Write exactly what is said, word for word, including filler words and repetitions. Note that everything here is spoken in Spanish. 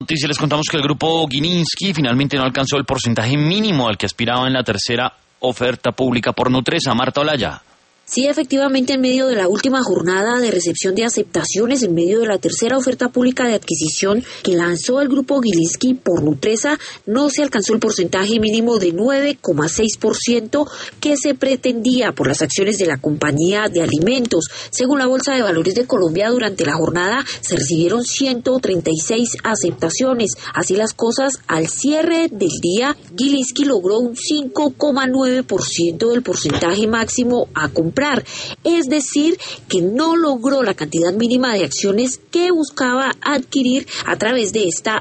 noticia les contamos que el grupo Gilinski finalmente no alcanzó el porcentaje mínimo al que aspiraba en la tercera oferta pública por Nutresa. Marta Olaya. Sí, efectivamente, en medio de la última jornada de recepción de aceptaciones, en medio de la tercera oferta pública de adquisición que lanzó el grupo Gilinski por Nutresa, no se alcanzó el porcentaje mínimo de nueve coma seis por ciento que se pretendía por las acciones de la compañía de alimentos. Según la Bolsa de Valores de Colombia, durante la jornada se recibieron ciento treinta y seis aceptaciones. Así las cosas, al cierre del día, Gilinski logró un cinco coma nueve por ciento del porcentaje máximo a comprar. Es decir, que no logró la cantidad mínima de acciones que buscaba adquirir a través de esta